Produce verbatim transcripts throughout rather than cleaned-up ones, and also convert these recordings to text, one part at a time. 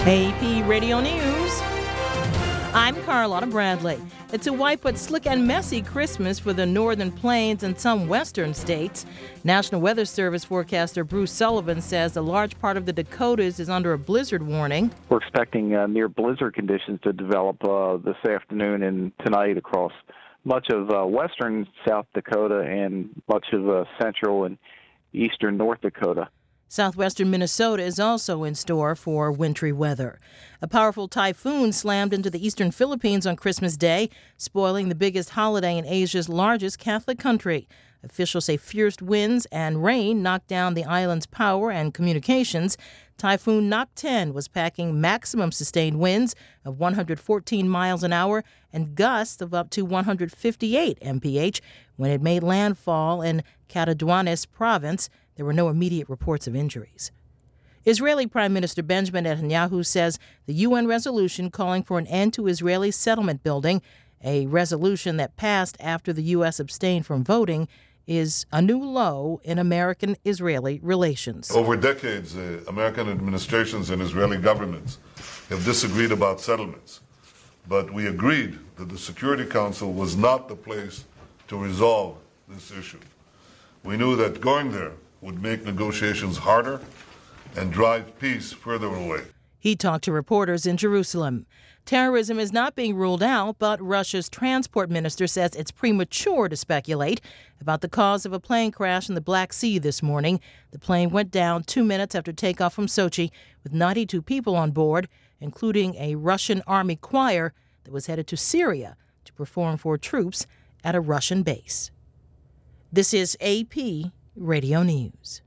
A P Radio News. I'm Carlotta Bradley. It's a white but slick and messy Christmas for the northern plains and some western states. National Weather Service forecaster Bruce Sullivan says a large part of the Dakotas is under a blizzard warning. We're expecting uh, near blizzard conditions to develop uh, this afternoon and tonight across much of uh, western South Dakota and much of uh, central and eastern North Dakota. Southwestern Minnesota is also in store for wintry weather. A powerful typhoon slammed into the eastern Philippines on Christmas Day, spoiling the biggest holiday in Asia's largest Catholic country. Officials say fierce winds and rain knocked down the island's power and communications. Typhoon Nok ten was packing maximum sustained winds of one hundred fourteen miles an hour and gusts of up to one hundred fifty-eight miles per hour when it made landfall in Catanduanes province. There were no immediate reports of injuries. Israeli Prime Minister Benjamin Netanyahu says the U N resolution calling for an end to Israeli settlement building, a resolution that passed after the U S abstained from voting, is a new low in American-Israeli relations. Over decades, uh, American administrations and Israeli governments have disagreed about settlements, but we agreed that the Security Council was not the place to resolve this issue. We knew that going there would make negotiations harder and drive peace further away. He talked to reporters in Jerusalem. Terrorism is not being ruled out, but Russia's transport minister says it's premature to speculate about the cause of a plane crash in the Black Sea this morning. The plane went down two minutes after takeoff from Sochi with ninety-two people on board, including a Russian army choir that was headed to Syria to perform for troops at a Russian base. This is A P Radio News.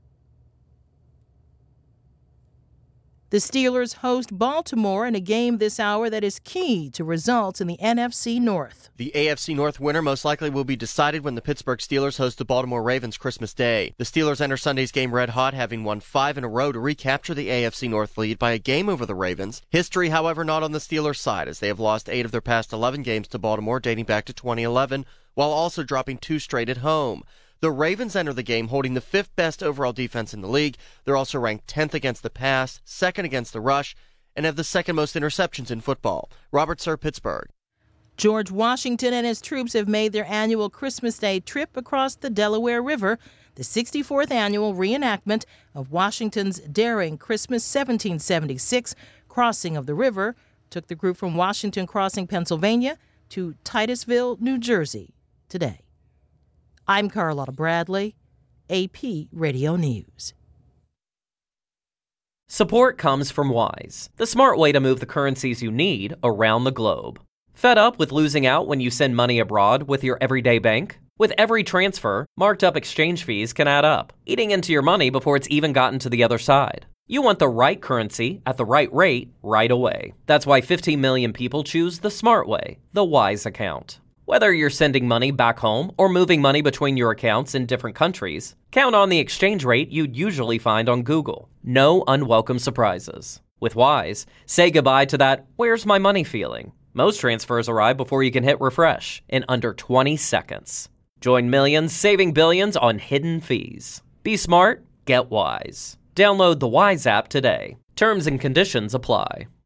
The Steelers host Baltimore in a game this hour that is key to results in the N F C North. The A F C North winner most likely will be decided when the Pittsburgh Steelers host the Baltimore Ravens Christmas Day. The Steelers enter Sunday's game red hot, having won five in a row to recapture the A F C North lead by a game over the Ravens. History, however, not on the Steelers' side, as they have lost eight of their past eleven games to Baltimore dating back to twenty eleven, while also dropping two straight at home. The Ravens enter the game holding the fifth best overall defense in the league. They're also ranked tenth against the pass, second against the rush, and have the second most interceptions in football. Robert Sir, Pittsburgh. George Washington and his troops have made their annual Christmas Day trip across the Delaware River. The sixty-fourth annual reenactment of Washington's daring Christmas seventeen seventy-six crossing of the river took the group from Washington Crossing, Pennsylvania to Titusville, New Jersey today. I'm Carlotta Bradley, A P Radio News. Support comes from Wise, the smart way to move the currencies you need around the globe. Fed up with losing out when you send money abroad with your everyday bank? With every transfer, marked up exchange fees can add up, eating into your money before it's even gotten to the other side. You want the right currency at the right rate right away. That's why fifteen million people choose the smart way, the Wise account. Whether you're sending money back home or moving money between your accounts in different countries, count on the exchange rate you'd usually find on Google. No unwelcome surprises. With Wise, say goodbye to that "where's my money" feeling. Most transfers arrive before you can hit refresh in under twenty seconds. Join millions saving billions on hidden fees. Be smart, get Wise. Download the Wise app today. Terms and conditions apply.